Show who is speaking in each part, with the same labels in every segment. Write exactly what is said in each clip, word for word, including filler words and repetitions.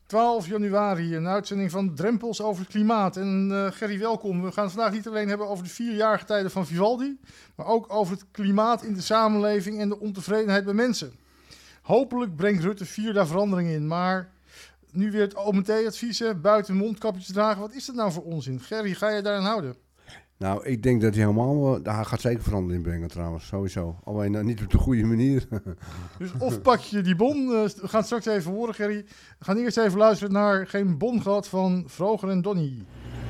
Speaker 1: twaalf januari, een uitzending van Drempels over het klimaat. En uh, Gerry, welkom. We gaan het vandaag niet alleen hebben over de vierjarige tijden van Vivaldi, maar ook over het klimaat in de samenleving en de ontevredenheid bij mensen. Hopelijk brengt Rutte vier daar verandering in, maar nu weer het O M T-advies, buiten mondkapjes te dragen. Wat is dat nou voor onzin? Gerry, ga je daaraan houden?
Speaker 2: Nou, ik denk dat hij helemaal... Hij gaat zeker verandering brengen trouwens, sowieso. Alleen uh, niet op de goede manier.
Speaker 1: Dus of pak je die bon, uh, we gaan het straks even horen, Gerry. We gaan eerst even luisteren naar Geen Bon Gehad van Vroger en Donny.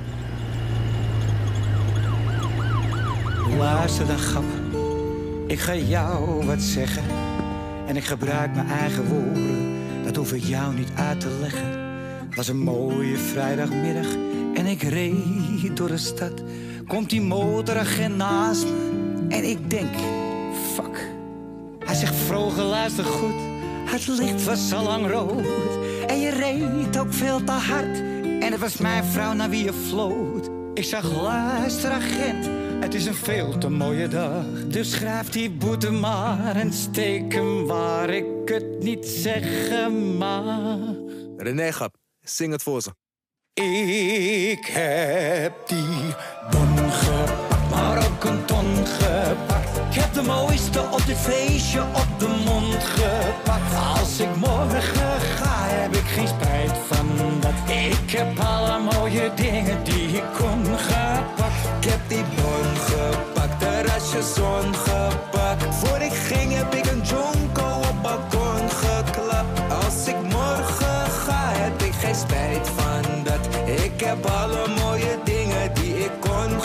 Speaker 3: Luister dan, grap. Ik ga jou wat zeggen. En ik gebruik mijn eigen woorden. Dat hoef ik jou niet uit te leggen. Het was een mooie vrijdagmiddag. En ik reed door de stad. Komt die motoragent naast me. En ik denk, fuck. Hij zegt, Vroger, luister goed. Het licht was al lang rood. En je reed ook veel te hard. En het was mijn vrouw naar wie je floot. Ik zag, luister agent. Het is een veel te mooie dag. Dus schrijf die boete maar en steek hem waar ik het niet zeggen mag.
Speaker 4: René Gap, zing het voor ze.
Speaker 3: Ik heb die bon gepakt, maar ook een ton gepakt. Ik heb de mooiste op dit feestje op de mond gepakt. Als ik morgen ga, heb ik geen spijt van dat. Ik heb alle mooie dingen die ik kon gepakt.
Speaker 4: Ik heb die bon gepakt, terrasje zon gepakt. Voor ik ging heb ik een jonko op balkon geklapt. Als ik morgen ga, heb ik geen spijt van dat. Ik heb alle mooie dingen die ik kon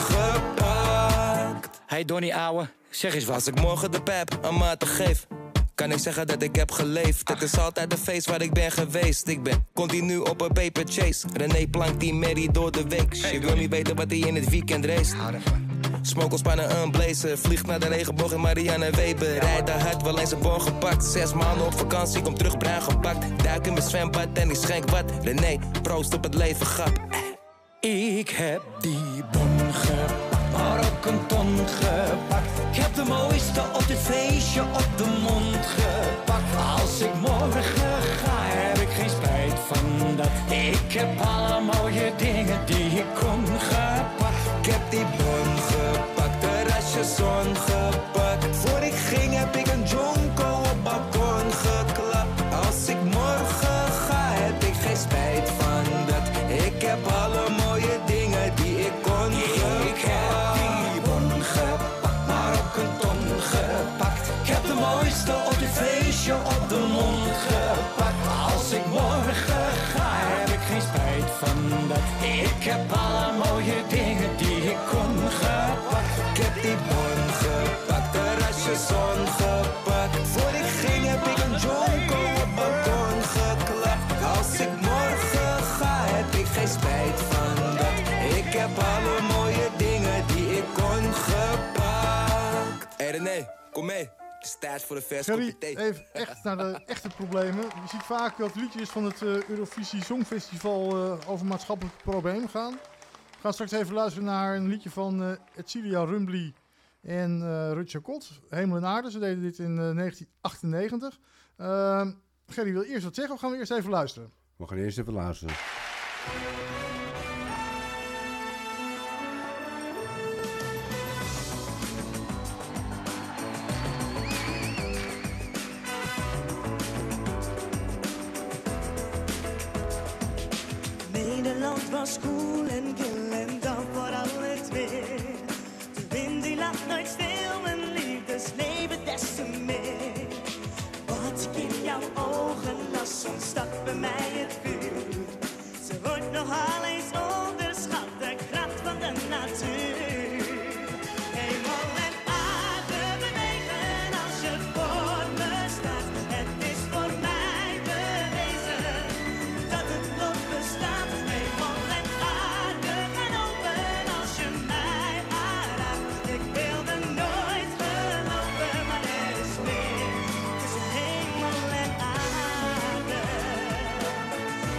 Speaker 4: gepakt.
Speaker 3: Hey Donnie ouwe, zeg eens wat.
Speaker 4: Als ik morgen de pep een maat geef, kan ik zeggen dat ik heb geleefd. Het is altijd een feest waar ik ben geweest. Ik ben continu op een paper chase. René plankt die merrie door de week. Je wil niet weten wat hij in het weekend race. Smokelspannen een blazer. Vliegt naar de regenboog in Marianne Weber. Rijdt daar hard, wel eens een bon gepakt. Zes maanden op vakantie, kom terug bruin gepakt. Duik in mijn zwembad en ik schenk wat. René, proost op het leven, grap.
Speaker 3: Ik heb die bon gepakt, maar ook een ton gepakt. Ik heb de mooiste op dit feestje op de mond gepakt. Als ik morgen ga, heb ik geen spijt van dat. Ik heb alle mooie dingen die ik kon gepakt.
Speaker 4: Ik heb die bon gepakt, terrasje zon gepakt. Voor ik ging heb ik een jonko op balkon geklapt. Als ik morgen ga, heb ik geen spijt van dat. Ik heb alle mooie dingen die ik kon gepakt.
Speaker 3: Ik heb die bon gepakt, maar ook een ton gepakt. Ik heb de mooiste op dit feestje op de mond gepakt. Als ik morgen ga, heb ik geen spijt van dat. Ik heb alle mooie dingen die ik kon gepakt.
Speaker 4: Ik heb die bon gepakt, terrasje zon gepakt. Voor ik ging heb ik een jonko op balkon geklapt. Als ik morgen ga, heb ik geen spijt van dat. Ik heb alle mooie dingen die ik kon gepakt. Hé hey René, kom mee. Het is tijd voor de vers kopje thee.
Speaker 1: Even echt naar de echte problemen. Je ziet vaak dat liedjes van het uh, Eurovisie Songfestival uh, over maatschappelijke problemen gaan. We gaan straks even luisteren naar een liedje van uh, Etcilia Rumbly en uh, Rutger Kot. Hemel en aarde, ze deden dit in uh, negentien achtennegentig. Uh, Gerry wil eerst wat zeggen of gaan we eerst even luisteren?
Speaker 2: We gaan eerst even luisteren.
Speaker 5: Nederland was koel en kil en dan vooral het weer. De wind die laat nooit stil, mijn liefdesleven des te meer. Wat ik in jouw ogen las, ontstak bij mij het vuur. Ze wordt nogal eens onderschat, de kracht van de natuur. Hemel en aarde bewegen als je voor me staat. Het is voor mij bewezen dat het nog bestaat. Hemel en aarde gaan open als je mij aanraakt. Ik wilde nooit geloven, maar er is meer tussen hemel en aarde.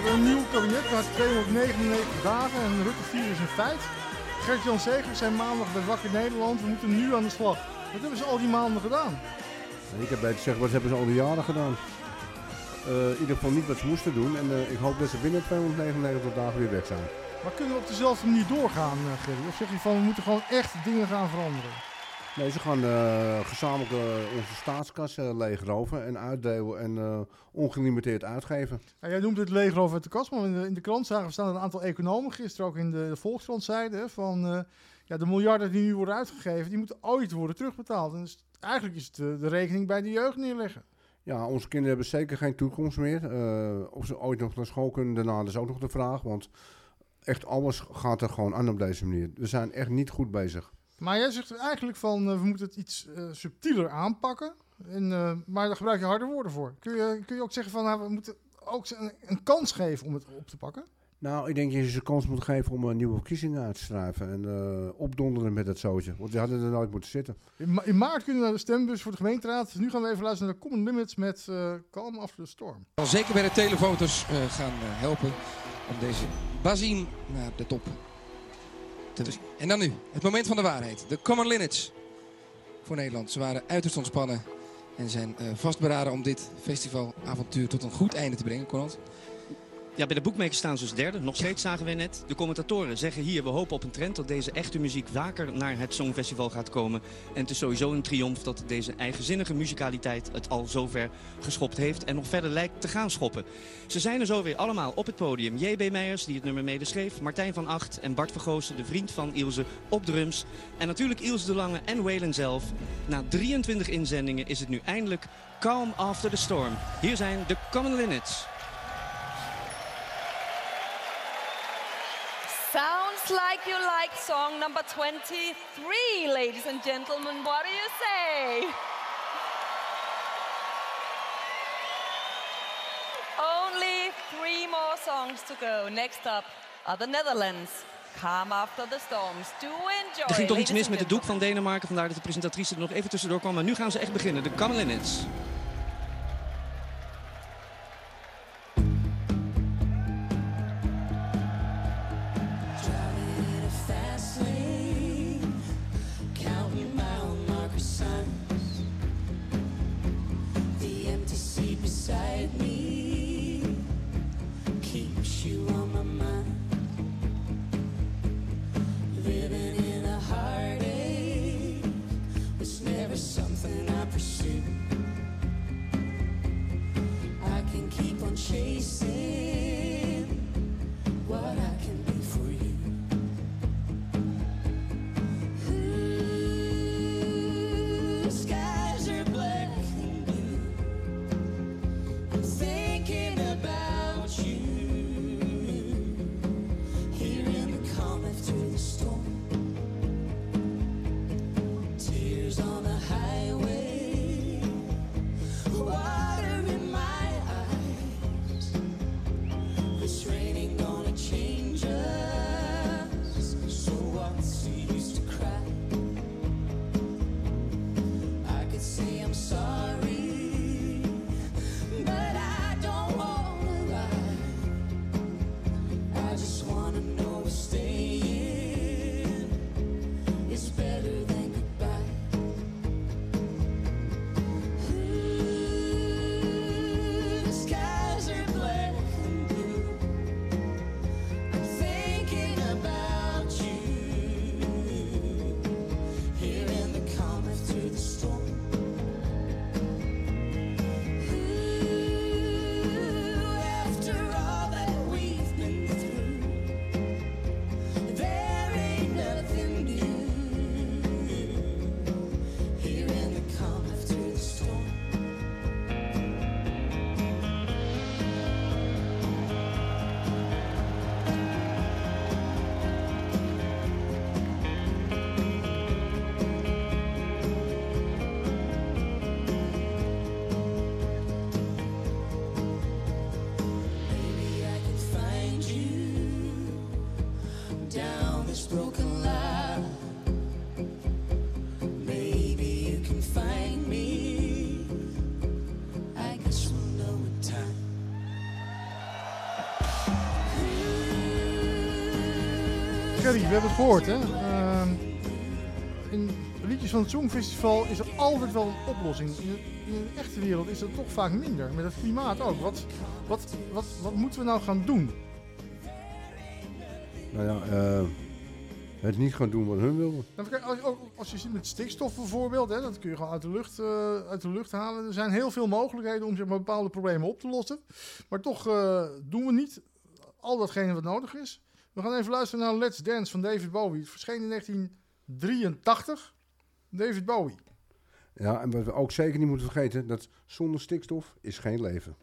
Speaker 1: hebben een nieuw kabinet na tweehonderdnegenennegentig dagen en Rutte vier is een feit. Gert-Jan Segers zei maandag bij Wakker Nederland, we moeten nu aan de slag. Wat hebben ze al die maanden gedaan?
Speaker 2: Ik heb bij te zeggen, wat hebben ze al die jaren gedaan? Uh, in ieder geval niet wat ze moesten doen. En uh, ik hoop dat ze binnen tweehonderdnegenennegentig dagen weer weg zijn.
Speaker 1: Maar kunnen we op dezelfde manier doorgaan, uh, Gerry? Of zeg je van, we moeten gewoon echt dingen gaan veranderen?
Speaker 2: Nee, ze gaan uh, gezamenlijk uh, onze staatskas uh, leegroven en uitdelen en uh, ongelimiteerd uitgeven.
Speaker 1: Ja, jij noemt het leegroven uit de kas, maar in de, in de krant zagen we staan een aantal economen, gisteren ook in de, de Volkskrant zeiden, van uh, ja, de miljarden die nu worden uitgegeven, die moeten ooit worden terugbetaald. En dus, eigenlijk is het uh, de rekening bij de jeugd neerleggen.
Speaker 2: Ja, onze kinderen hebben zeker geen toekomst meer. Uh, of ze ooit nog naar school kunnen, daarna is ook nog de vraag. Want echt alles gaat er gewoon aan op deze manier. We zijn echt niet goed bezig.
Speaker 1: Maar jij zegt eigenlijk van, uh, we moeten het iets uh, subtieler aanpakken. En, uh, maar daar gebruik je harde woorden voor. Kun je, kun je ook zeggen van, nou, we moeten ook een, een kans geven om het op te pakken?
Speaker 2: Nou, ik denk dat je ze een kans moet geven om een nieuwe verkiezingen uit te schrijven. En uh, opdonderen met dat zootje. Want die hadden er nooit moeten zitten.
Speaker 1: In, ma- in maart kunnen we naar de stembus voor de gemeenteraad. Nu gaan we even luisteren naar de Common Limits met uh, Calm After the Storm.
Speaker 6: Zal zeker bij de televoters uh, gaan uh, helpen om deze bazin naar de top te brengen. En dan nu, het moment van de waarheid. De Common Linnets voor Nederland. Ze waren uiterst ontspannen en zijn uh, vastberaden om dit festivalavontuur tot een goed einde te brengen. Konrad?
Speaker 7: Ja, bij de boekmakers staan ze dus derde. Nog steeds zagen we net. De commentatoren zeggen hier, we hopen op een trend dat deze echte muziek vaker naar het Songfestival gaat komen. En het is sowieso een triomf dat deze eigenzinnige muzikaliteit het al zover geschopt heeft en nog verder lijkt te gaan schoppen. Ze zijn er zo weer allemaal op het podium. J B Meijers, die het nummer medeschreef, Martijn van Acht en Bart Vergoosen, de vriend van Ilse, op drums. En natuurlijk Ilse de Lange en Waylon zelf. Na drieëntwintig inzendingen is het nu eindelijk Calm After the Storm. Hier zijn de Common Linnets.
Speaker 8: Sounds like you like song number twenty-three, ladies and gentlemen. What do you say? Only three more songs to go. Next up are the Netherlands. Calm After the Storms. Do enjoy.
Speaker 7: Er ging toch iets mis met het doek van Denemarken, vandaar dat de presentatrice er nog even tussendoor kwam. Maar nu gaan ze echt beginnen, de Common Linnets.
Speaker 1: Gerry, we hebben het gehoord, hè? Uh, in liedjes van het Songfestival is er altijd wel een oplossing. In de, in de echte wereld is dat toch vaak minder. Met het klimaat ook. Wat, wat, wat, wat moeten we nou gaan doen?
Speaker 2: Nou ja, uh, het niet gaan doen wat hun willen.
Speaker 1: Nou, kijk, als, ook als je ziet met stikstof bijvoorbeeld, hè, dat kun je gewoon uit de, lucht, uh, uit de lucht halen. Er zijn heel veel mogelijkheden om zeg maar, bepaalde problemen op te lossen. Maar toch uh, doen we niet al datgene wat nodig is. We gaan even luisteren naar Let's Dance van David Bowie. Het verscheen in negentien drieëntachtig. David Bowie.
Speaker 2: Ja, en wat we ook zeker niet moeten vergeten, dat zonder stikstof is geen leven.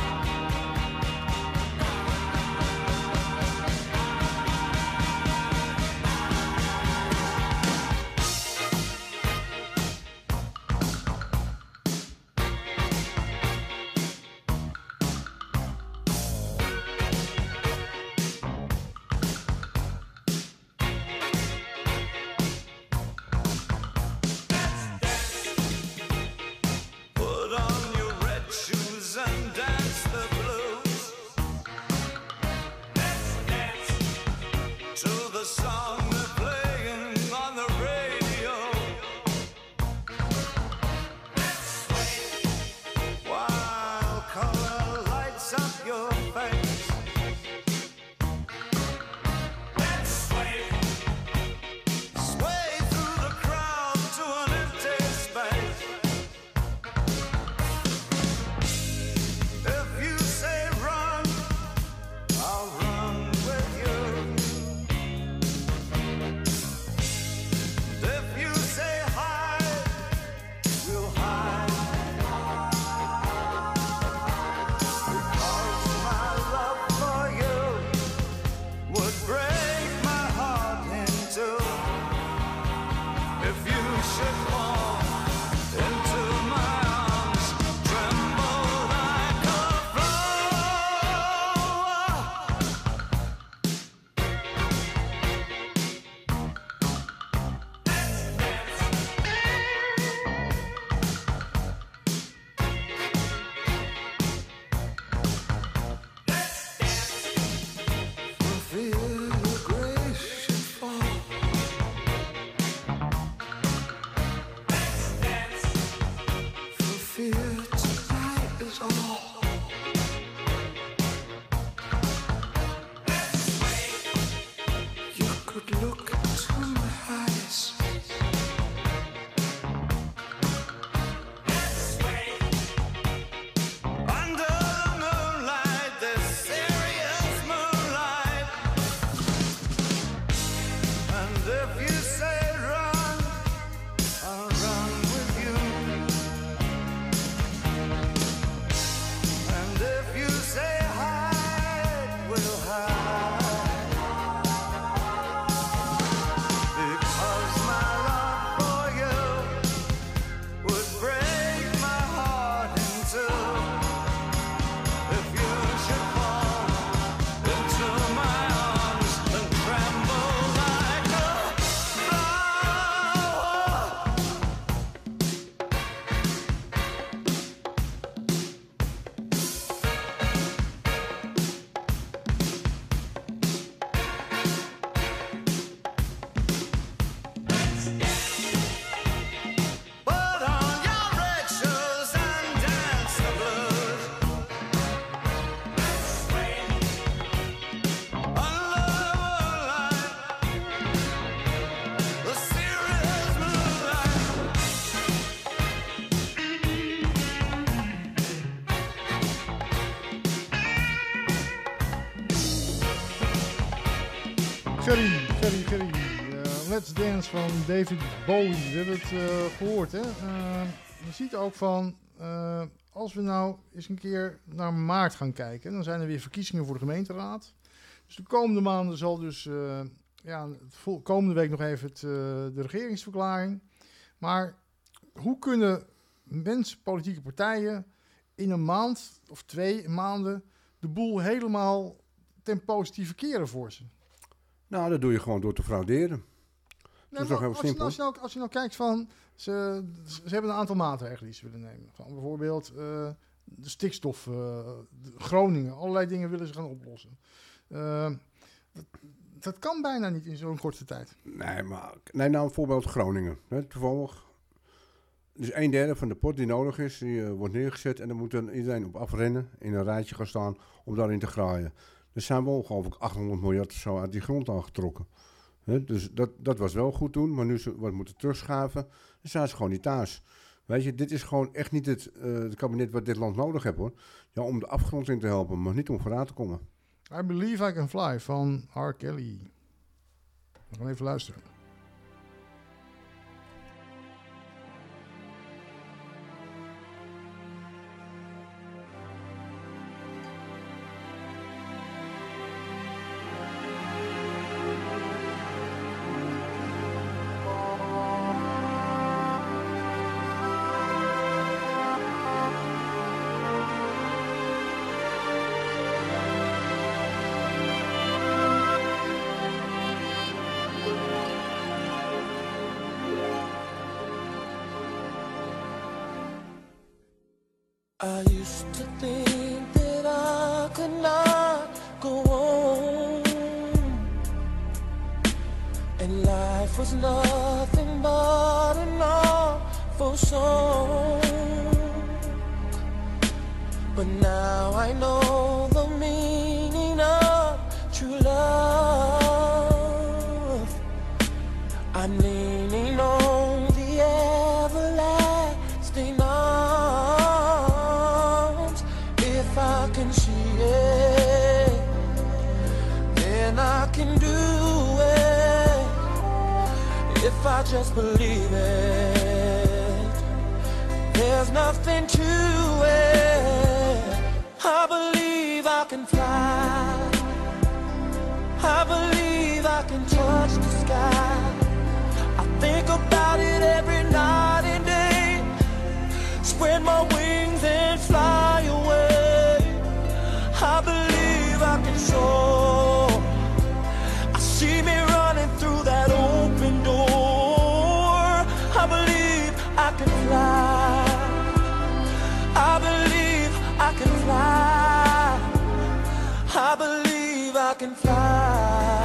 Speaker 1: Gerry, Gerry, Gerry. Uh, Let's Dance van David Bowie. We hebben het uh, gehoord, hè. Uh, je ziet ook van, uh, als we nou eens een keer naar maart gaan kijken, dan zijn er weer verkiezingen voor de gemeenteraad. Dus de komende maanden zal dus, uh, ja, vol, komende week nog even het, uh, de regeringsverklaring. Maar hoe kunnen mensen, politieke partijen, in een maand of twee maanden de boel helemaal ten positieve keren voor ze?
Speaker 2: Nou, dat doe je gewoon door te frauderen.
Speaker 1: Nee,
Speaker 2: dat is toch heel
Speaker 1: als, je,
Speaker 2: simpel.
Speaker 1: als, je nou, als je nou kijkt van, ze, ze hebben een aantal maatregelen die ze willen nemen. Gewoon bijvoorbeeld uh, de stikstof, uh, de Groningen, allerlei dingen willen ze gaan oplossen. Uh, het dat kan bijna niet in zo'n korte tijd.
Speaker 2: Nee, maar neem nou een voorbeeld Groningen. Hè, toevallig. Dus een derde van de pot die nodig is, die uh, wordt neergezet. En dan moet dan iedereen op afrennen, in een rijtje gaan staan om daarin te graaien. Er zijn wel geloof ik achthonderd miljard of zo uit die grond aangetrokken. Hè, dus dat, dat was wel goed toen, maar nu ze wat moeten terugschuiven, dan zijn ze gewoon niet thuis. Weet je, dit is gewoon echt niet het, uh, het kabinet wat dit land nodig heeft hoor. Ja, om de afgrond in te helpen, maar niet om vooruit te komen.
Speaker 1: I Believe I Can Fly van R. Kelly. We gaan even luisteren.
Speaker 9: I used to think that I could not go on, and life was nothing but an awful song. But now I know the meaning of true love. I'm leaning on the everlasting arms. If I can see it, then I can do it. If I just believe it, there's nothing to it. I believe I can fly. I believe I can touch the sky. I think about it every night and day. Spread my wings and fly away. I believe I can soar. I see me running through that open door. I believe I can fly. I believe I can fly. I believe I can fly.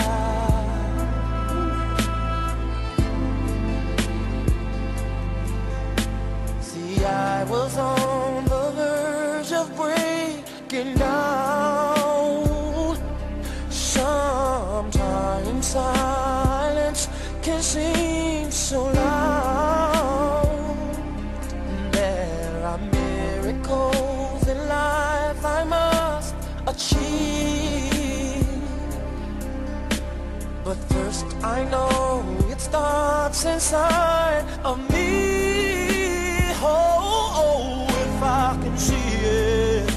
Speaker 9: See, I was on the verge of breaking down. Sometimes silence can seem so loud. There are miracles in life I must achieve. But first I know it starts inside of me. Oh, oh, if I can see it,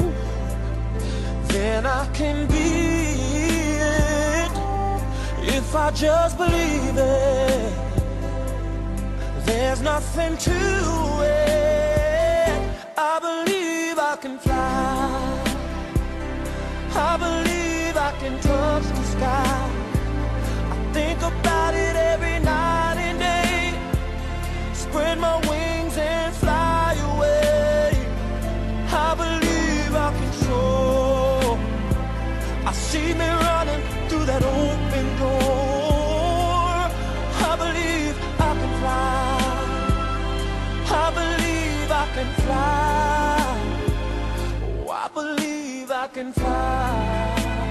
Speaker 9: then I can be it. If I just believe it, there's nothing to it. I believe I can fly. I believe I can touch the sky. I think about it every night and day. Spread my wings and fly away. I believe I can soar. I see me running through that open door. I believe I can fly. I believe I can fly. Oh, I believe I can fly.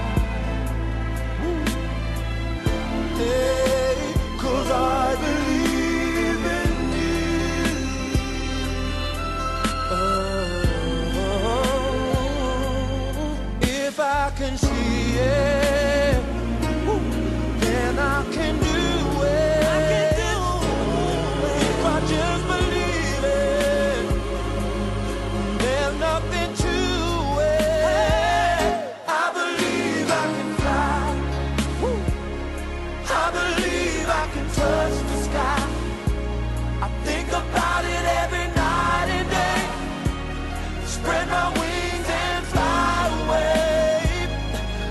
Speaker 9: Ooh. Hey, 'cause I believe in you. Oh, if I can see it, woo, then I can do it. I can do it. If I just believe it, there's nothing to it. I believe I can fly. Woo. I believe I can touch the sky. I think about it every night and day. Spread my wings and fly away.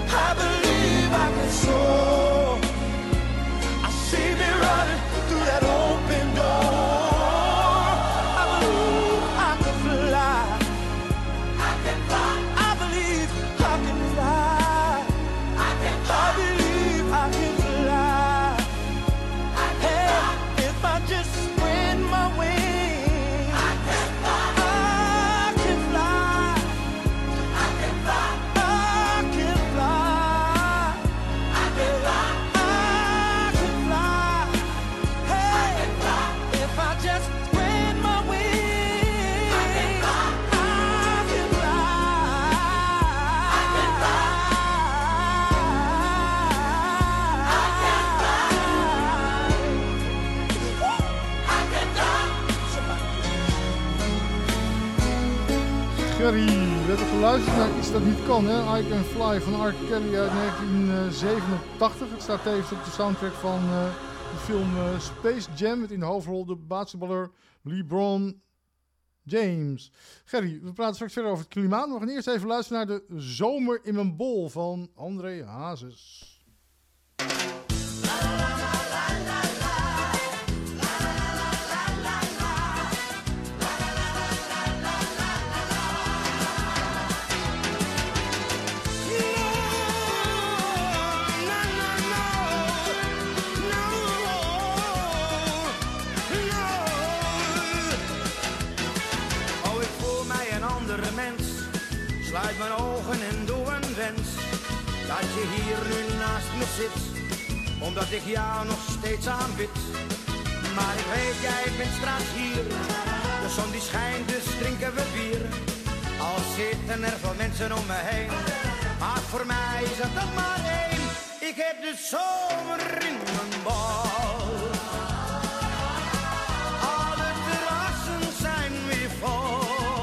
Speaker 1: Gerry, we hebben geluisterd naar Iets Dat Niet Kan, hè? I Can Fly van R. Kelly uit negentien zevenentachtig. Het staat tevens op de soundtrack van uh, de film uh, Space Jam met in de hoofdrol de basketballer LeBron James. Gerry, we praten straks verder over het klimaat. We gaan eerst even luisteren naar De Zomer in Mijn Bol van André Hazes.
Speaker 10: Sluit mijn ogen en doe een wens dat je hier nu naast me zit, omdat ik jou nog steeds aanbid. Maar ik weet, jij bent straks hier, de zon die schijnt, dus drinken we bier. Al zitten er veel mensen om me heen, maar voor mij is het toch maar één. Ik heb de zomer in mijn bal. Alle terrassen zijn weer vol.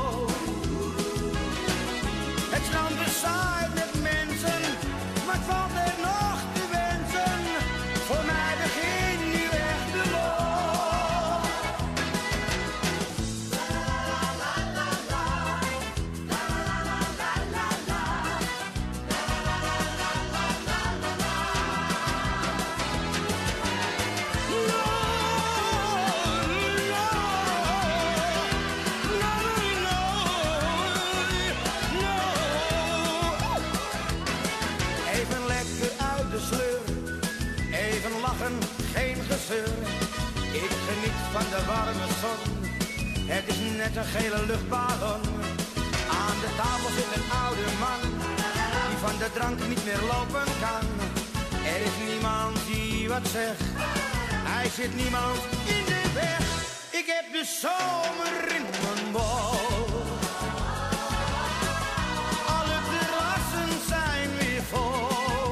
Speaker 10: Het strand bezaaid met mensen, maar het valt er nog te wensen. Voor mij begint nu echt de lol. Geen gezeur, ik geniet van de warme zon. Het is net een gele luchtballon. Aan de tafel zit een oude man, die van de drank niet meer lopen kan. Er is niemand die wat zegt, hij zit niemand in de weg. Ik heb de zomer in mijn bol. Alle terrassen zijn weer vol.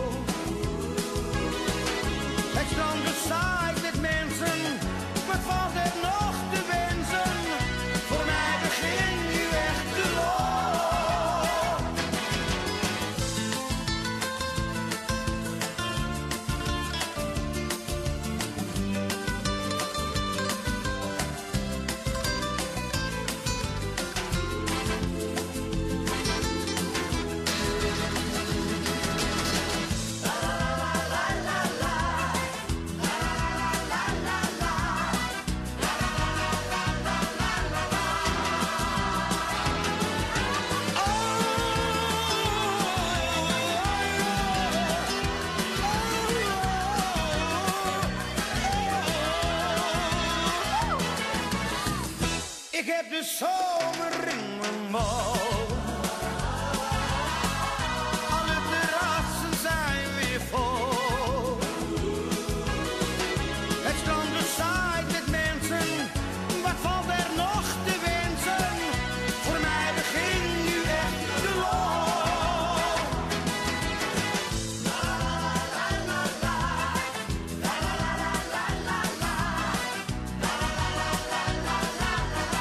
Speaker 10: Het strand bezaaid met mensen, wat valt er nog te wensen? Voor mij begint nu echt de lol. Ik heb de zomer in mijn bol. Alle terrassen zijn weer vol. Het strand bezaaid met mensen, wat valt er nog te wensen? Voor mij begint nu echt de lol. La la la la la, la la la la la la, la la la la la la.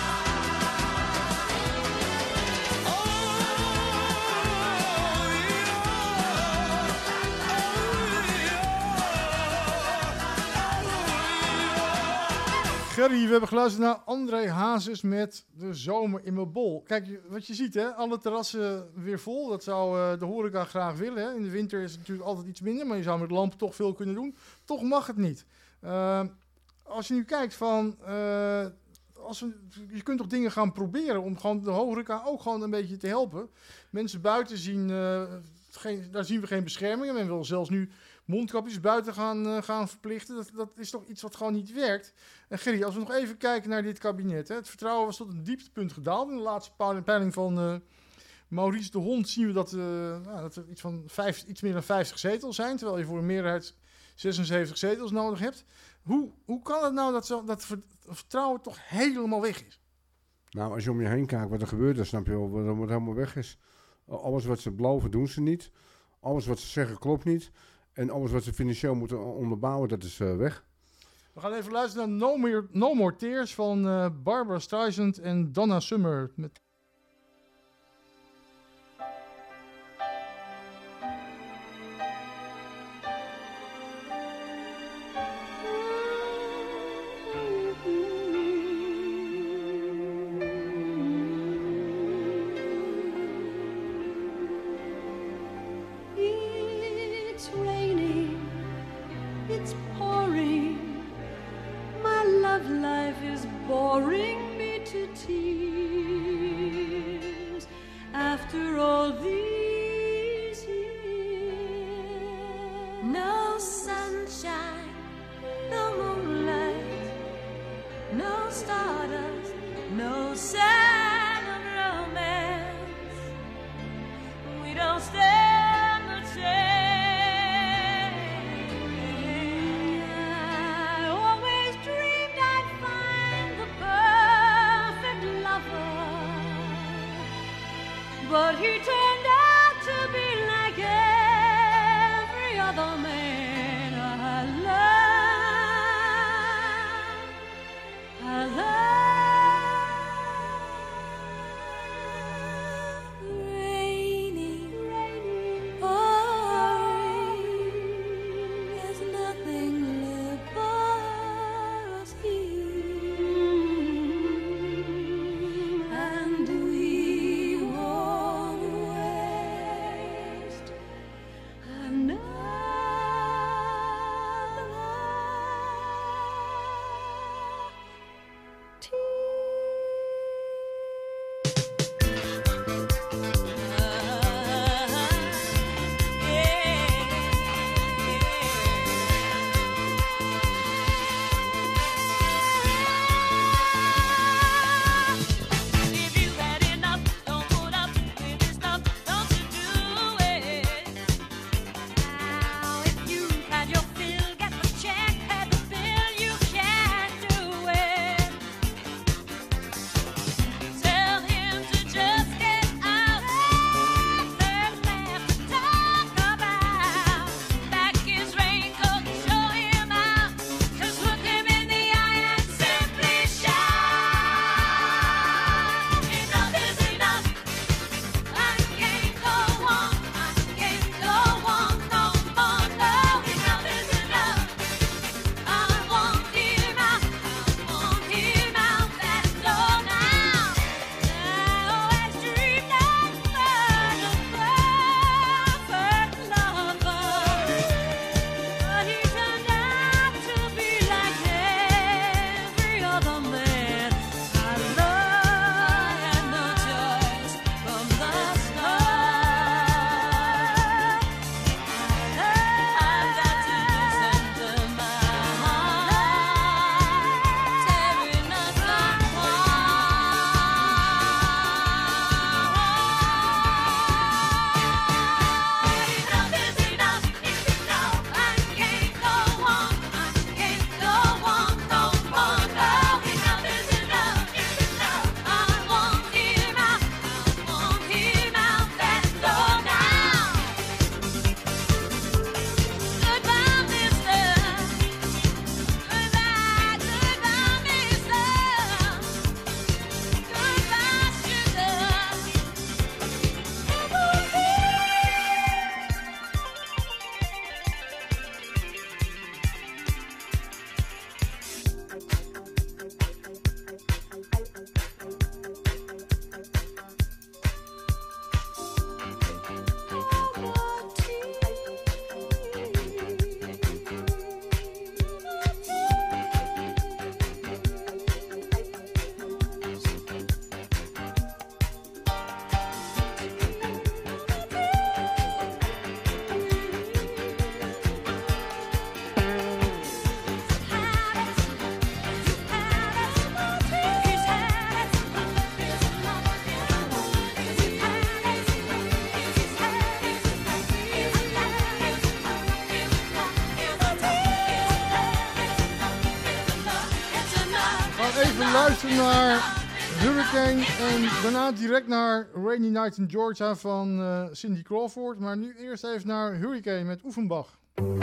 Speaker 1: Gerry, we hebben geluisterd naar André Hazes met De Zomer in Mijn Bol. Kijk, wat je ziet, hè, alle terrassen weer vol. Dat zou uh, de horeca graag willen. Hè. In de winter is het natuurlijk altijd iets minder, maar je zou met lampen toch veel kunnen doen. Toch mag het niet. Uh, als je nu kijkt van... Uh, als we, je kunt toch dingen gaan proberen om gewoon de horeca ook gewoon een beetje te helpen. Mensen buiten zien... Uh, geen, daar zien we geen bescherming. Men wil zelfs nu mondkapjes buiten gaan, uh, gaan verplichten. Dat, dat is toch iets wat gewoon niet werkt. En Gerry, als we nog even kijken naar dit kabinet. Hè, het vertrouwen was tot een dieptepunt gedaald. In de laatste peiling van uh, Maurice de Hond zien we dat, uh, nou, dat er iets, van vijf, iets meer dan vijftig zetels zijn. Terwijl je voor een meerderheid zesenzeventig zetels nodig hebt. Hoe, hoe kan het nou dat, zo, dat vertrouwen toch helemaal weg is?
Speaker 2: Nou, als je om je heen kijkt wat er gebeurt, dan snap je wel dat het helemaal weg is. Alles wat ze beloven doen ze niet. Alles wat ze zeggen klopt niet. En alles wat ze financieel moeten onderbouwen, dat is uh, weg.
Speaker 1: We gaan even luisteren naar No More, no More Tears van uh, Barbara Streisand en Donna Summer. Met
Speaker 11: after all these years. No sunshine, no moonlight, no stardust, no sign of romance. We don't stand a chance. I always dreamed I'd find the perfect lover, but he turned out to be like every other man I love. I love.
Speaker 1: Even luisteren naar Hurricane en daarna direct naar Rainy Night in Georgia van uh, Cindy Crawford. Maar nu eerst even naar Hurricane met Oefenbach.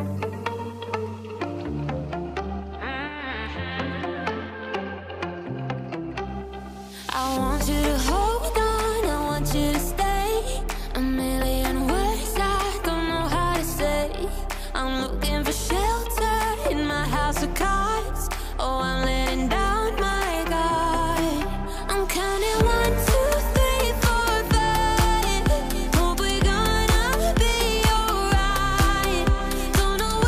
Speaker 12: I want you to hold on, I want you to stay. A million words I don't know how to say. I'm looking for shelter in my house of cards. Oh, I'm letting down my guard. I'm counting one, two, three, four, five. Hope we're gonna be alright. Don't know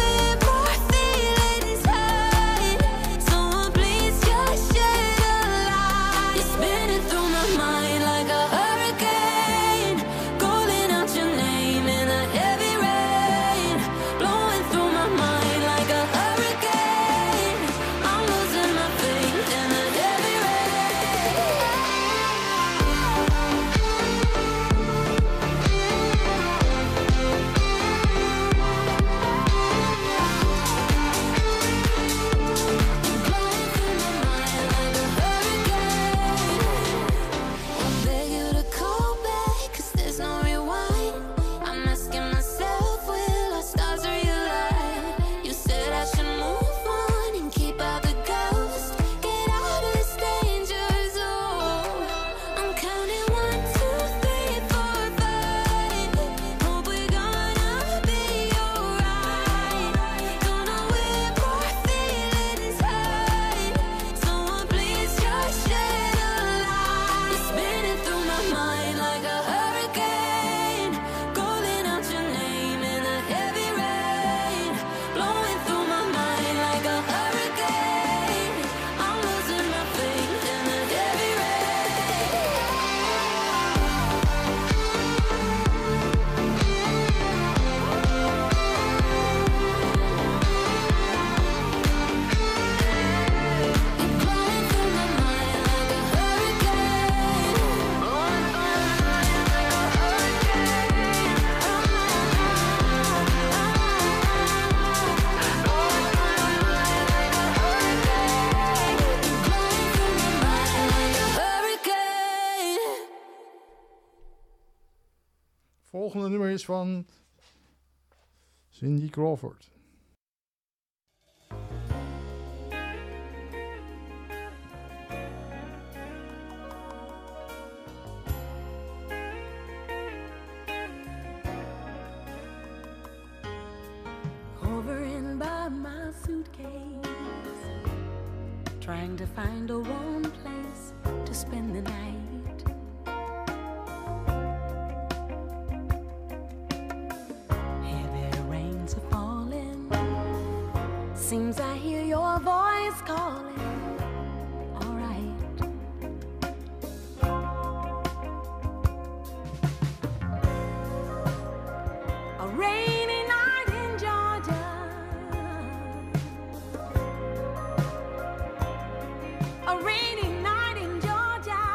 Speaker 1: Volgende nummer is van Cindy Crawford.
Speaker 11: Hovering by my suitcase, trying to find a warm place to spend the night. Heavy rains are falling, seems I hear your voice calling. All right. A rainy night in Georgia, a rainy night in Georgia.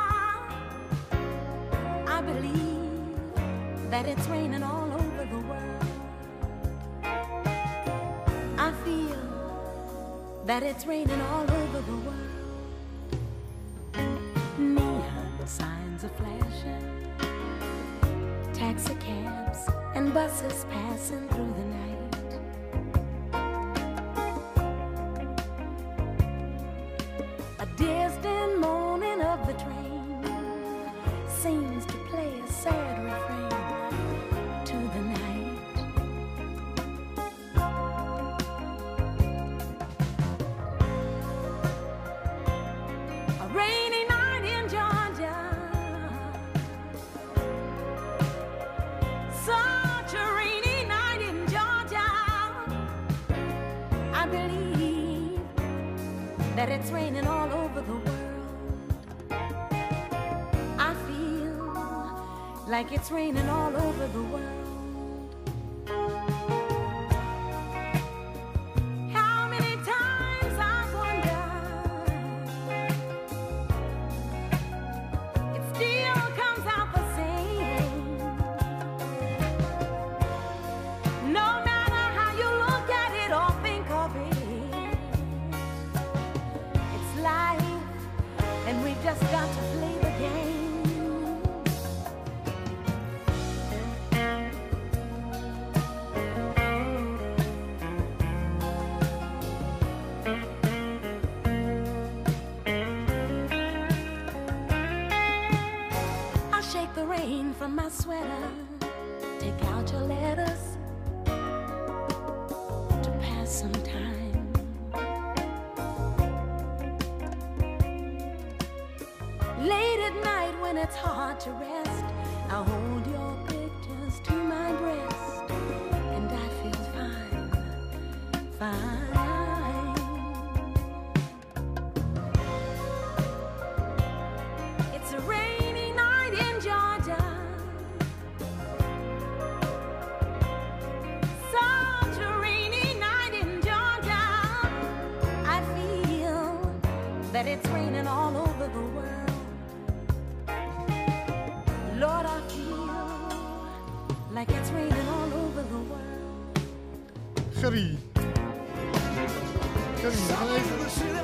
Speaker 11: I believe that it's raining all over the world. I feel that it's raining all over the world. Neon signs are flashing, taxi cabs and buses passing through the night. A distant moaning of the train seems to play a sad refrain to the night. A rainy night in Georgia, such a rainy night in Georgia. I believe that it's raining all over the world. I feel like it's raining all over the world. How many times I wonder, it still comes out the same. No matter how you look at it or think of it, it's life, and we've just got to play the game. I shake the rain from my sweater, take out your letters to pass some time. Late at night when it's hard to rest, I hold your pictures to my breast, and I feel fine, fine. It's a rainy night in Georgia, such a rainy night in Georgia. I feel that it's raining all over the world. Lord, I feel like it's raining all over the world.
Speaker 1: Gerry. Gerry, we gaan even...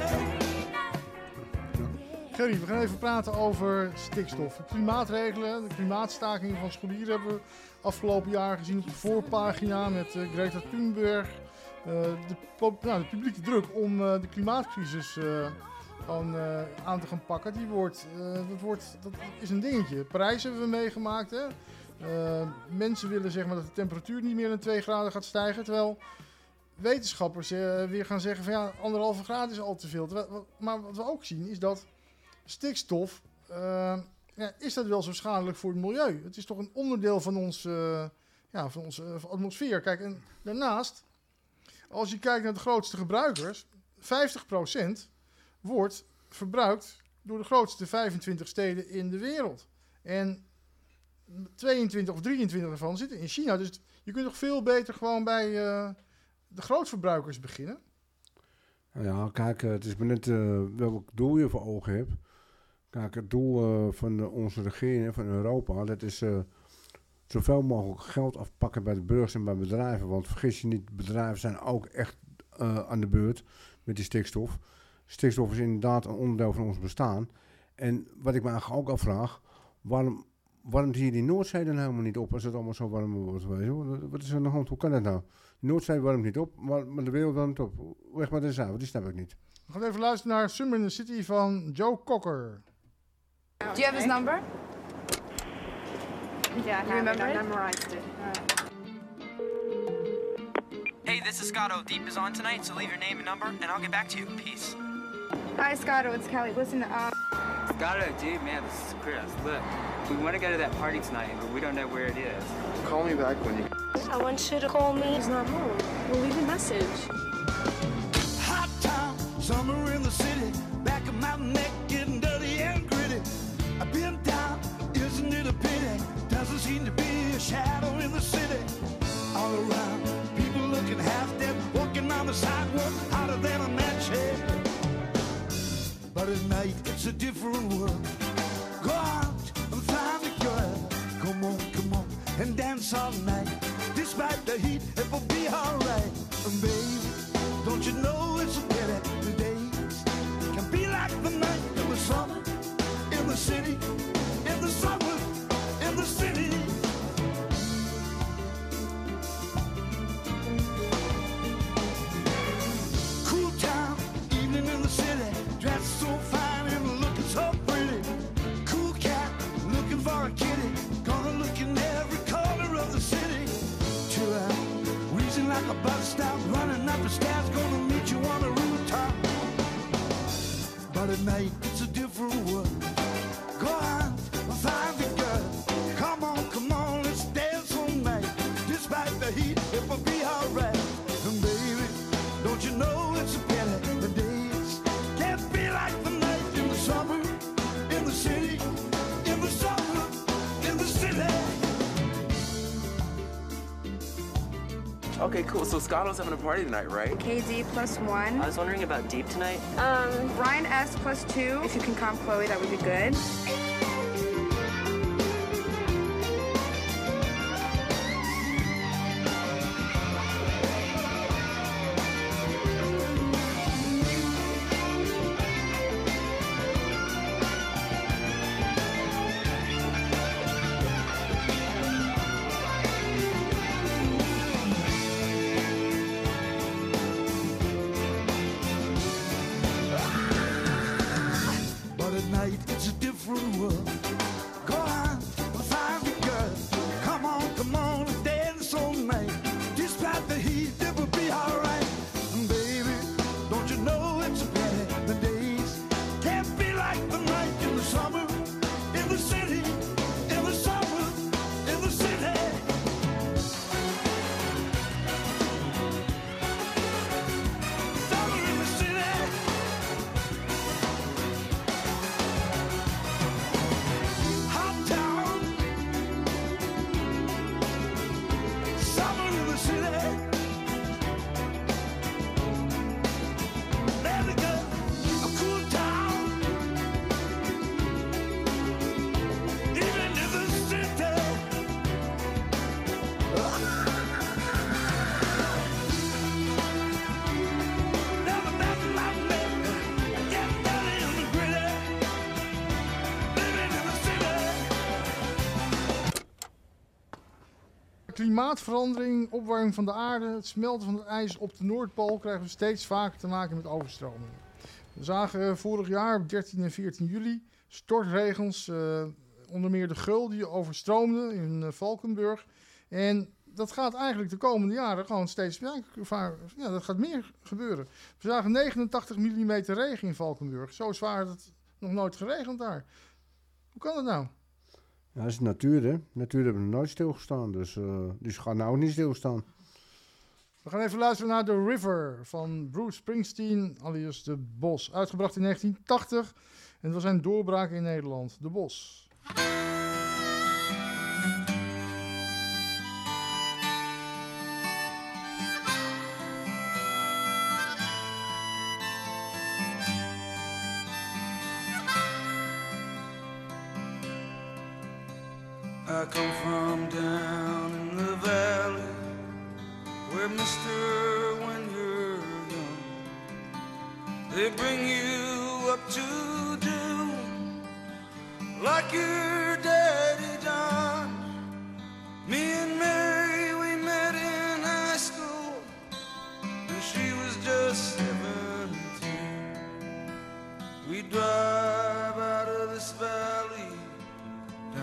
Speaker 1: Gerry, we gaan even praten over stikstof. De klimaatregelen, de klimaatstakingen van scholieren hebben we afgelopen jaar gezien op de voorpagina met uh, Greta Thunberg. Uh, de, nou, de publieke druk om uh, de klimaatcrisis uh, gewoon, uh, aan te gaan pakken, die wordt, uh, dat, wordt, dat is een dingetje. Parijs hebben we meegemaakt. Hè? Uh, mensen willen zeg maar, dat de temperatuur niet meer dan twee graden gaat stijgen, terwijl wetenschappers uh, weer gaan zeggen van ja, anderhalve graad is al te veel. Terwijl, maar wat we ook zien is dat stikstof, uh, ja, is dat wel zo schadelijk voor het milieu? Het is toch een onderdeel van, ons, uh, ja, van onze uh, atmosfeer. Kijk, en daarnaast, als je kijkt naar de grootste gebruikers, vijftig procent wordt verbruikt door de grootste vijfentwintig steden in de wereld. En tweeëntwintig of drieëntwintig daarvan zitten in China. Dus je kunt toch veel beter gewoon bij uh, de grootverbruikers beginnen?
Speaker 2: Ja, kijk, het is maar net uh, welk doel je voor ogen hebt. Kijk, het doel uh, van de, onze regering, van Europa, dat is uh, zoveel mogelijk geld afpakken bij de burgers en bij bedrijven. Want vergis je niet, bedrijven zijn ook echt uh, aan de beurt met die stikstof. Stikstof is inderdaad een onderdeel van ons bestaan. En wat ik me eigenlijk ook afvraag, waarom warmt hier die Noordzee dan helemaal niet op als het allemaal zo warm wordt? Wat is er aan de hand? Hoe kan dat nou? De Noordzee warmt niet op, maar, maar de wereld warmt op. Hoe echt maar dat is aan? Die snap ik niet.
Speaker 1: We gaan even luisteren naar Summer in the City van Joe Cocker.
Speaker 13: Do you have his number?
Speaker 14: Yeah, I
Speaker 13: You remember
Speaker 14: I
Speaker 13: it?
Speaker 14: memorized it.
Speaker 15: Hey, this is Scotto. Deep is on tonight, so leave your name and number, and I'll get back to you. Peace.
Speaker 14: Hi, Scotto. It's Kelly. Listen, um...
Speaker 16: Scotto, dude, man, this is Chris. Look, we want to go to that party tonight, but we don't know where it is.
Speaker 17: Call me back when you...
Speaker 18: I want you to call me. He's not home. We'll leave a message.
Speaker 10: Hot town, summer in the city. Back of my neck getting dirty and gritty. I've been down, isn't it a pity? Doesn't seem to be a shadow in the city. All around, people looking half dead, walking on the sidewalk, hotter than a match head. But at night, it's a different world. Go out and find a girl. Come on, come on, and dance all night. Despite the heat, it will be alright. And baby, don't you know it's a pity the days can be like the night in the summer, in the city, in the summer, in the city. Cool town, evening in the city, dressed so fine and looking so pretty. Cool cat, looking for a kitty, gonna look in every corner of the city. Chill out, wheezing like a bus stop, running up the stairs, gonna meet you on the rooftop. But at night, it's a different world. Go out and find a girl. Come on, come on, let's dance all night. Despite the heat, it will be alright. And baby, don't you know it's a pity the days can't be like the night in the summer, in the city, in the summer, in the city.
Speaker 16: Okay, cool. So Scotto's having a party tonight, right?
Speaker 14: K D plus one.
Speaker 16: I was wondering about Deep tonight.
Speaker 14: Um, Ryan S plus two. If you can comp Chloe, that would be good.
Speaker 10: But at night it's a different world. Go out and find a girl. Come on, come on and dance all night. Despite the heat, it will be alright. And baby, don't you know it's a pity the days can't be like the night in the summer, in the city, in the summer, in the city. Summer in the city. Hot town, summer in the city. Let it go, a cool town, even in the city. Never met my baby, get dirty in the gritty, living in the city.
Speaker 1: Klimaatverandering, opwarming van de aarde, het smelten van het ijs op de Noordpool krijgen we steeds vaker te maken met overstromingen. We zagen vorig jaar op dertien en veertien juli stortregens, uh, onder meer de Geul die overstroomde in uh, Valkenburg. En dat gaat eigenlijk de komende jaren gewoon steeds ja, vaak, ja, dat gaat meer gebeuren. We zagen negenentachtig millimeter regen in Valkenburg. Zo zwaar had het nog nooit geregend daar. Hoe kan dat nou?
Speaker 2: Ja, dat is natuur, hè. Natuur hebben we nooit stilgestaan, dus uh, die gaat nou ook niet stilstaan.
Speaker 1: We gaan even luisteren naar The River van Bruce Springsteen, alias De Bos. Uitgebracht in negentien tachtig en het was zijn doorbraak in Nederland. De Bos.
Speaker 9: I come from down in the valley where, mister, when you're young, they bring you up to do like your daddy done.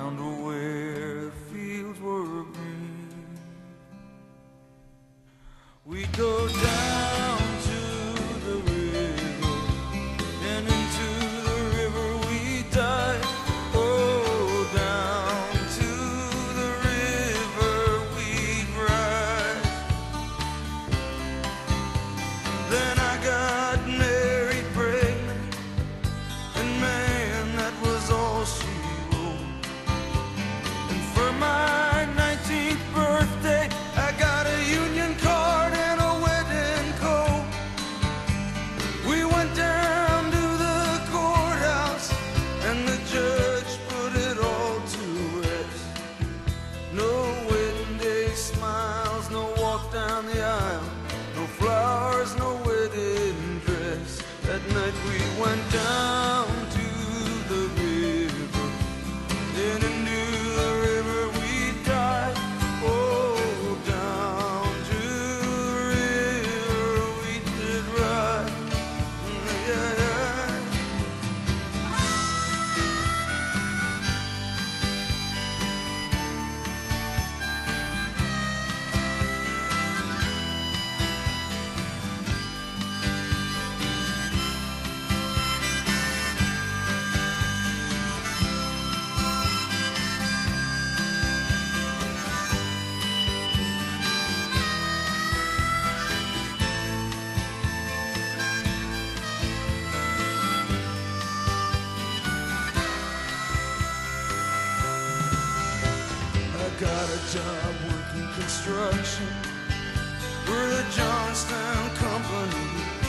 Speaker 9: down to where fields were green. We go down to the river, and into the river we dive. Oh, down to the river we ride. Then I got married pregnant, and man, that was all she wrote. And for my nineteenth birthday, I got a union card and a wedding coat. We went down to the courthouse, and the judge put it all to rest. No wedding day smiles, no walk down the aisle, no flowers, no wedding dress. That night we went down to the river, then into the river we dive. Oh, down to the river we did ride. Yeah, yeah. I got a job working construction for the Johnstown Company.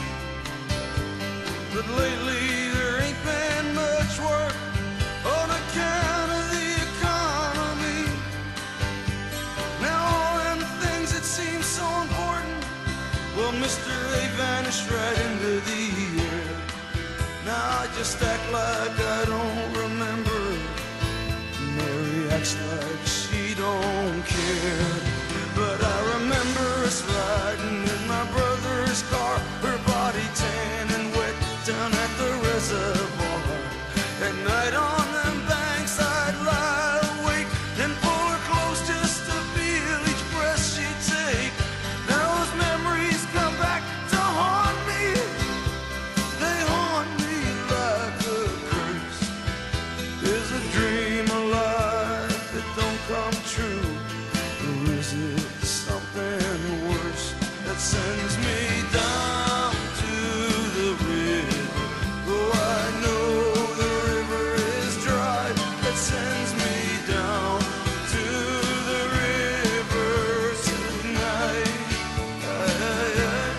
Speaker 9: But lately there ain't been much work on account of the economy. Now all them things that seem so important, well, mister, they vanished right into the air. Now I just act like I don't remember. Mary acts like she don't care. But I remember us riding in my brother's car, her body tan and wet down at the reservoir. At night on them banks I'd lie awake and pull her close just to feel each breath she'd take. Now those memories come back to haunt me. They haunt me like a curse. Is a dream alive that don't come true? Or is it something worse that sends me down to the river? Oh, I know the river is dry. That sends me down to the river tonight. Aye, aye, aye.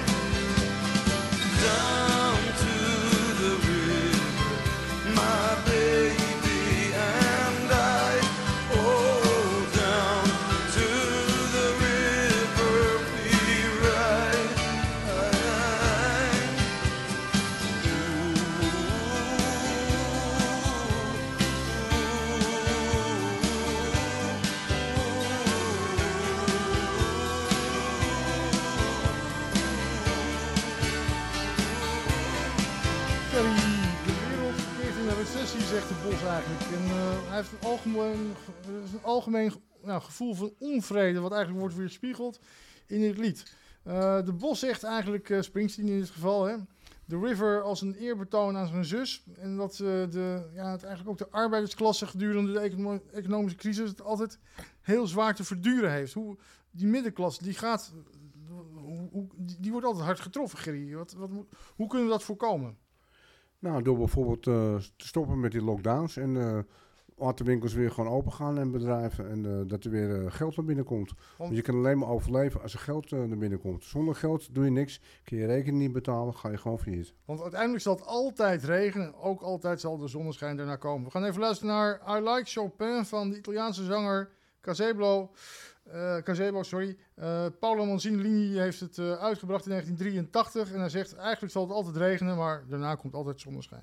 Speaker 9: Down to the river, my baby and I. Oh, down to the river we ride. Aye, aye.
Speaker 1: Ferry, de wereld verkeert in een recessie, zegt de Bos eigenlijk. En uh, hij heeft een algemeen, een algemeen nou, gevoel van onvrede, wat eigenlijk wordt weerspiegeld in dit lied. Uh, de Bos zegt eigenlijk, uh, Springsteen in dit geval, hè, The River als een eerbetoon aan zijn zus. En dat uh, de, ja, het eigenlijk ook de arbeidersklasse gedurende de econo- economische crisis het altijd heel zwaar te verduren heeft. Hoe, die middenklasse, die gaat, hoe, hoe, die, die wordt altijd hard getroffen, Gerry. Wat, wat, moet- hoe kunnen we dat voorkomen?
Speaker 2: Nou, door bijvoorbeeld uh, te stoppen met die lockdowns en uh, laten winkels weer gewoon open gaan en bedrijven en uh, dat er weer uh, geld naar binnen komt. Want je kan alleen maar overleven als er geld uh, naar binnen komt. Zonder geld doe je niks, kun je rekening niet betalen, ga je gewoon failliet.
Speaker 1: Want uiteindelijk zal het altijd regenen. Ook altijd zal de zonneschijn ernaar komen. We gaan even luisteren naar I Like Chopin van de Italiaanse zanger Casebo. Uh, Casebo, sorry. Uh, Paolo Manzini heeft het uh, uitgebracht in negentien drieëntachtig. En hij zegt, eigenlijk zal het altijd regenen, maar daarna komt altijd zonneschijn.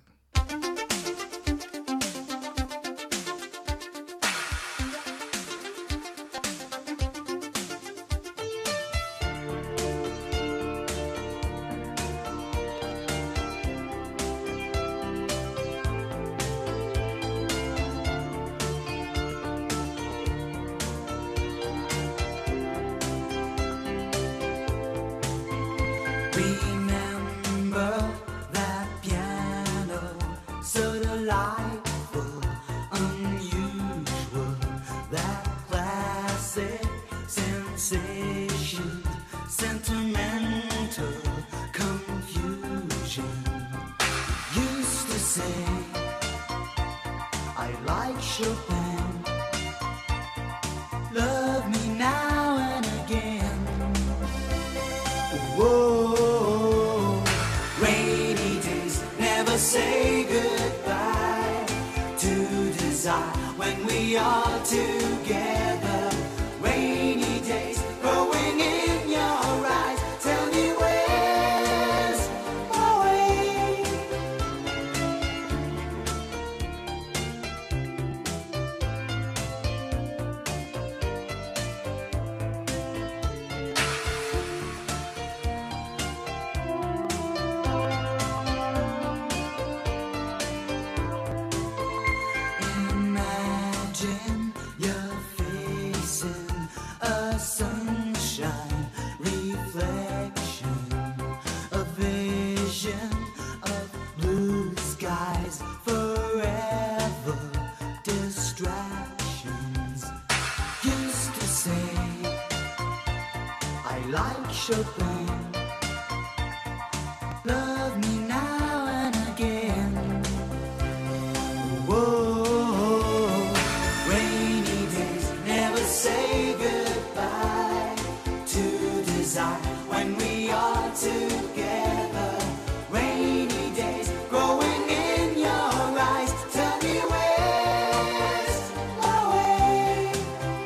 Speaker 3: Chopin. Love me now and again. Whoa, rainy days never say goodbye to desire when we are together. Rainy days growing in your eyes. Tell me where's my way. Imagine you're facing a sunshine reflection, a vision of blue skies forever, distractions. Used to say I like Chopin. Love me now and again. Whoa, rainy days never say goodbye to desire when we are together. Rainy days growing in your eyes. Tell me where's my way.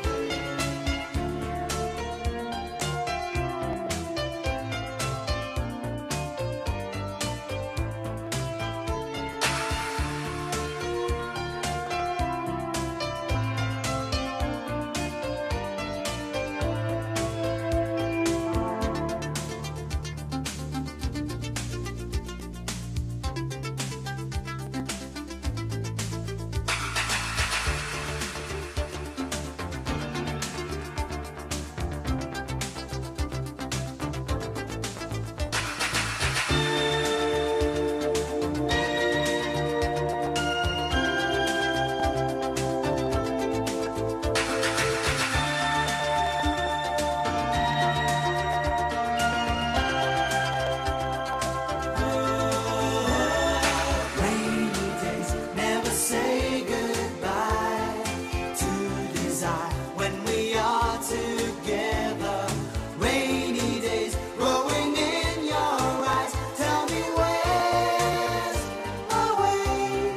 Speaker 3: Rainy days never say goodbye to desire when we are together. Rainy days growing in your eyes. Tell me where's my way.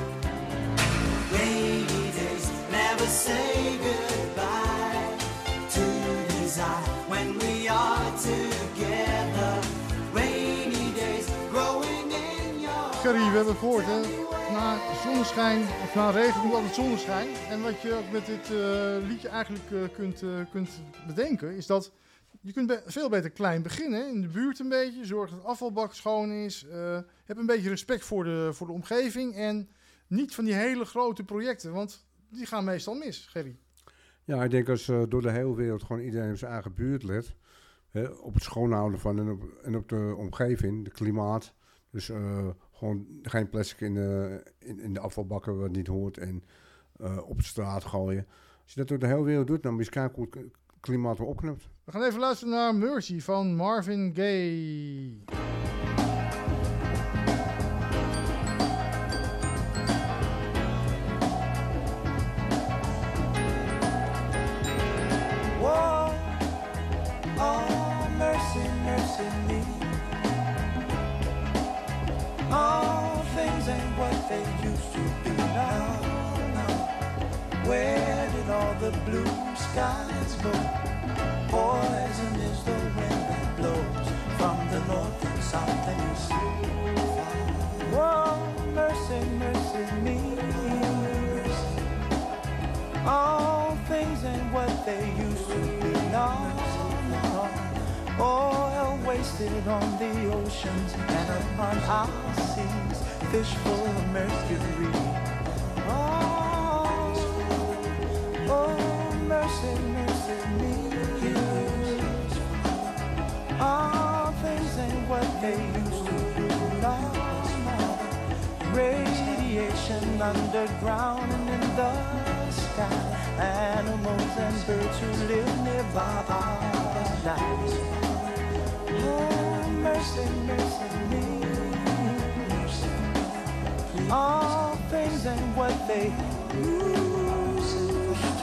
Speaker 3: Rainy days never say goodbye to desire when we are together. Rainy days growing in your eyes.
Speaker 1: Gerry, we hebben het gehoord, hè? Na zonneschijn of na regen komt altijd zonneschijn. En wat je ook met dit eh, liedje eigenlijk eh, kunt, eh, kunt bedenken, is dat je kunt be- veel beter klein beginnen. Hè? In de buurt een beetje, zorg dat het afvalbak schoon is. eh, heb een beetje respect voor de, voor de omgeving en niet van die hele grote projecten, want die gaan meestal mis, Gerry.
Speaker 2: Ja, ik denk als uh, door de hele wereld gewoon iedereen op zijn eigen buurt let. Hè, op het schoonhouden van en op, en op de omgeving, de klimaat. Dus uh, gewoon geen plastic in de, in, in de afvalbakken wat niet hoort en uh, op de straat gooien. Als je dat door de hele wereld doet, dan is het hoe het klimaat weer opknapt.
Speaker 1: We gaan even luisteren naar Mercy van Marvin Gaye.
Speaker 9: Whoa, oh, mercy, mercy me. All things ain't what they used to be now. Where did all the blue skies go? Poison is the wind that blows from the north and south and east. Whoa, mercy, mercy me. All things ain't what they used to be now. Oil wasted on the oceans and upon our seas, fish full of mercury. Oh, oh, mercy, mercy me. All things ain't what they used to be now. Radiation underground and in the sky. Animals and birds who live nearby our lives. Oh, mercy, mercy me. All things ain't what they used.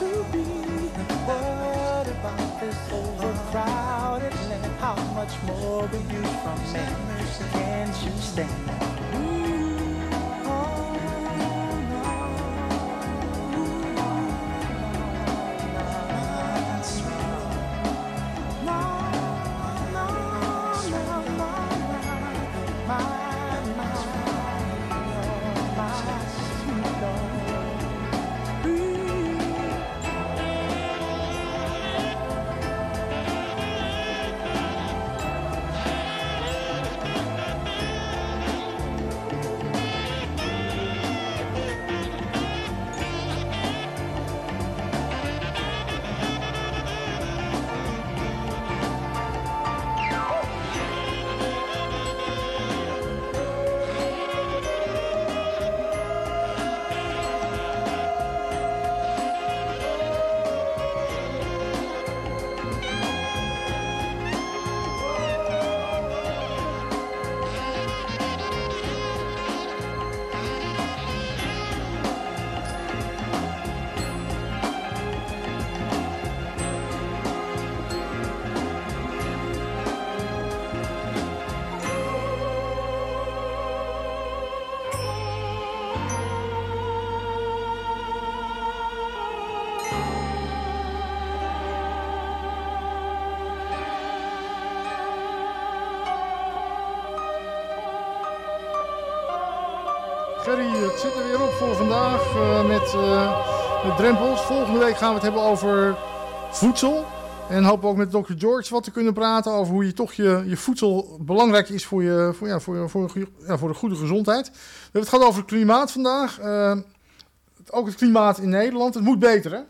Speaker 9: to be. What about this overcrowded land? How much more will you from me? Can't you stand?
Speaker 1: Gerry, het zit er weer op voor vandaag uh, met, uh, met Drempels. Volgende week gaan we het hebben over voedsel. En hopen ook met dokter George wat te kunnen praten over hoe je toch je, je voedsel belangrijk is voor, je, voor, ja, voor, voor, ja, voor de goede gezondheid. We hebben het gehad over het klimaat vandaag. Uh, ook het klimaat in Nederland. Het moet beter, hè?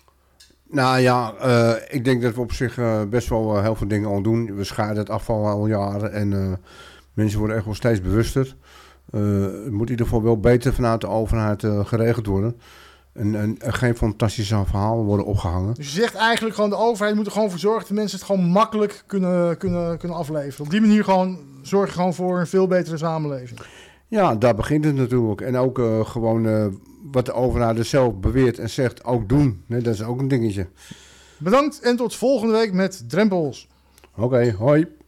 Speaker 2: Nou ja, uh, ik denk dat we op zich uh, best wel uh, heel veel dingen al doen. We scheiden het afval al jaren en uh, mensen worden echt wel steeds bewuster. Uh, het moet in ieder geval wel beter vanuit de overheid uh, geregeld worden. En, en, en geen fantastische verhalen worden opgehangen.
Speaker 1: Dus je zegt eigenlijk gewoon de overheid moet er gewoon voor zorgen dat de mensen het gewoon makkelijk kunnen, kunnen, kunnen afleveren. Op die manier gewoon zorg je gewoon voor een veel betere samenleving.
Speaker 2: Ja, daar begint het natuurlijk. En ook uh, gewoon uh, wat de overheid er zelf beweert en zegt ook doen. Nee, dat is ook een dingetje.
Speaker 1: Bedankt en tot volgende week met Drempels.
Speaker 2: Oké, okay, hoi.